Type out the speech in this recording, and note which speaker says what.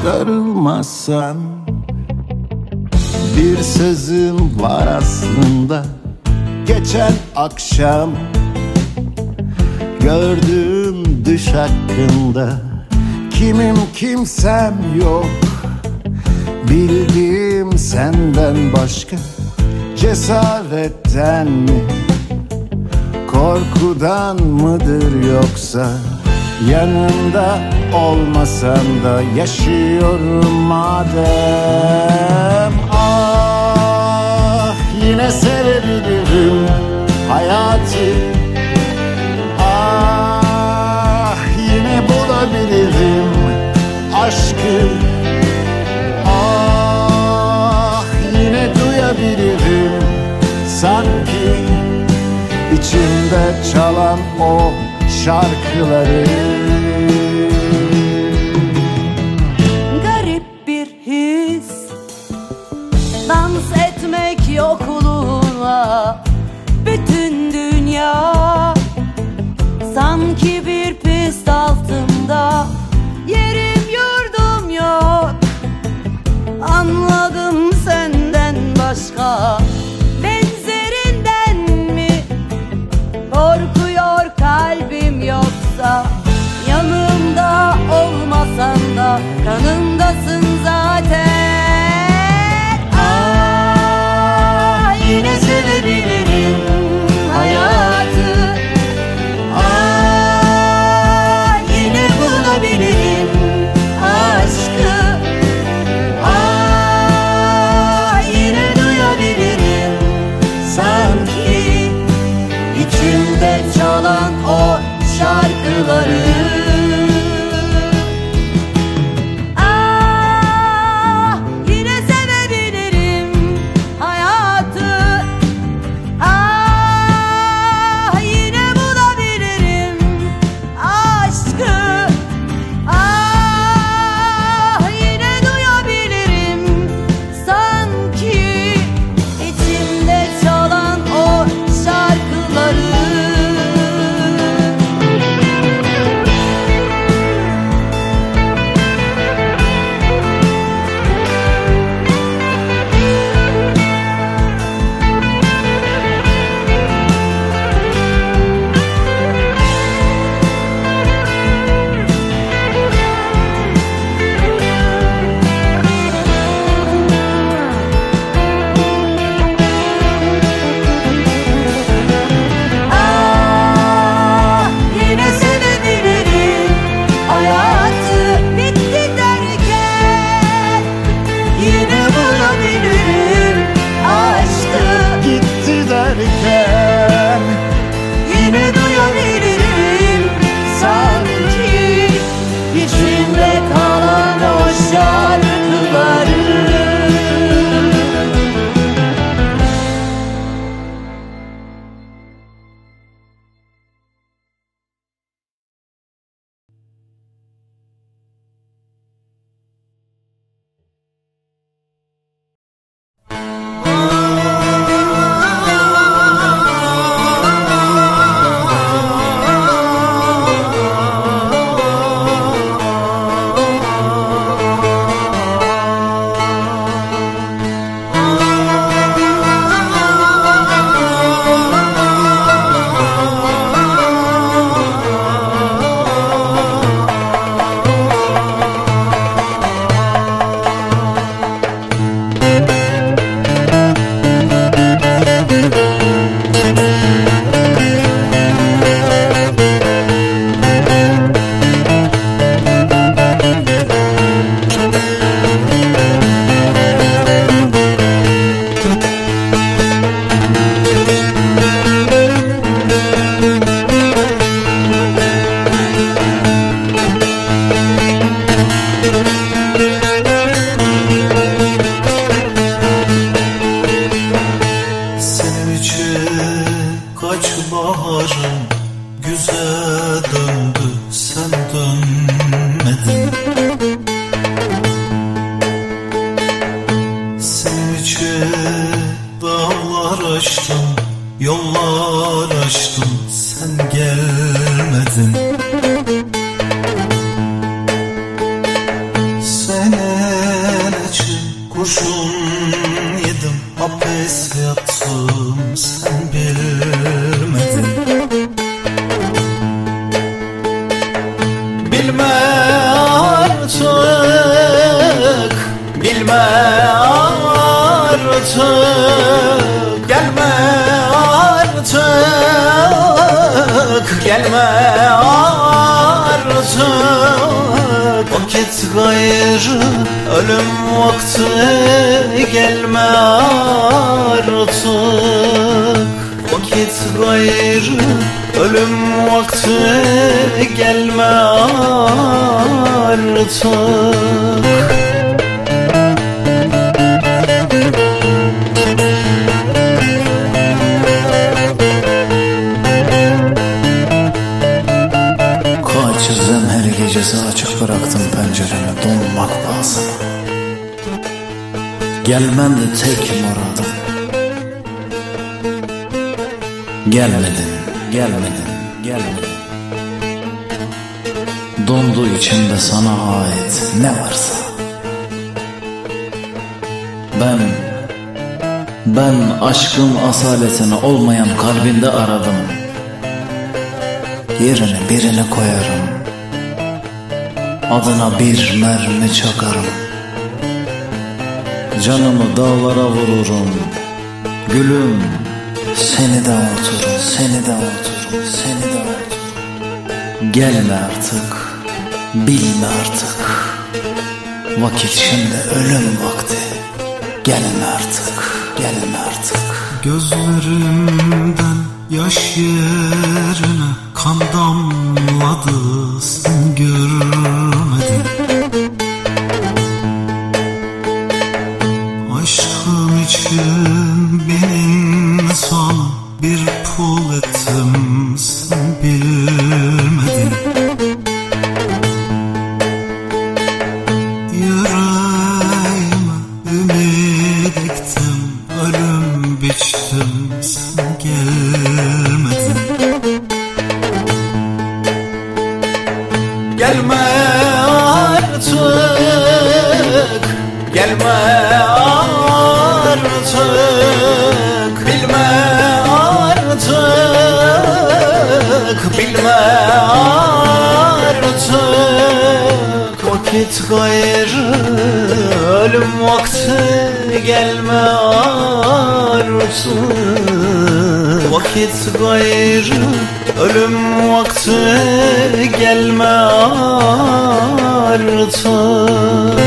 Speaker 1: darılmazsan. Bir sözüm var aslında, geçen akşam gördüğüm düş hakkında. Kimim kimsem yok, bildiğim senden başka. Cesaretten mi, korkudan mıdır yoksa? Yanında olmasan da yaşıyorum madem. Ah, yine sevebilirim hayatı. Ah, yine bulabilirim aşkı. Ah, yine duyabilirim sanki içimde çalan o şarkıları.
Speaker 2: Garip bir his, dans etmek yokluğuna. Bütün dünya sanki bir pist altında. Yerim yurdum yok, anladım senden başka. Benzerinden mi korkuyor kalbim yoksa? Yanımda olmasan da kanımdasın zaten. Ah, yine sevebilirim hayatı. Ah, yine bulabilirim aşkı. Ah, yine duyabilirim sanki içimde çalan o şarkıları. Ah, yine sevebilirim hayatı. Ah, yine bulabilirim aşkı. Ah, yine duyabilirim sanki içimde çalan o şarkıları. Ah, yine sevebilirim hayatı. Bitti derken yine bulabilirim aşkı.
Speaker 1: Gitti derken
Speaker 2: Yine duyabilirim sanki içimde kalan o şarkıları.
Speaker 3: Senin için kaç baharım güze döndü, sen dönmedin. Senin için dağlar aştım, yollar aştım, sen gelmedin. Seni gelme artık, gelme artık, gelme artık. Vakit gayrı ölüm vakti, gelme artık. Vakit gayrı ölüm vakti, gelme artık.
Speaker 1: Her gecesi açık bıraktım penceremi donmak pahasına. Gelmen de tek muradım. Gelmedin, gelmedin, gelmedin. Dondu içimde sana ait ne varsa. Ben aşkın asaletini olmayan kalbinde aradım. Yerine birini koyarım, adına bir mermi çakarım. Canımı dağlara vururum. Gülüm, seni de unuturum, seni de unuturum, seni de unuturum. Gelme artık, bilme artık. Vakit şimdi ölüm vakti. Gelme artık, gelme artık.
Speaker 3: Gözlerimden yaş yerine kan damladı, sen görmedin. Aşkım için bin insan bir pul ettim, sen bilmedin. Yüreğime ümit ektim, ölüm biçtim, sen gelmedin. Gelme artık, gelme artık, bilme artık, bilme artık. Vakit gayrı ölüm vakti, gelme artık. Vakit gayrı ölüm vakti, gelme artık.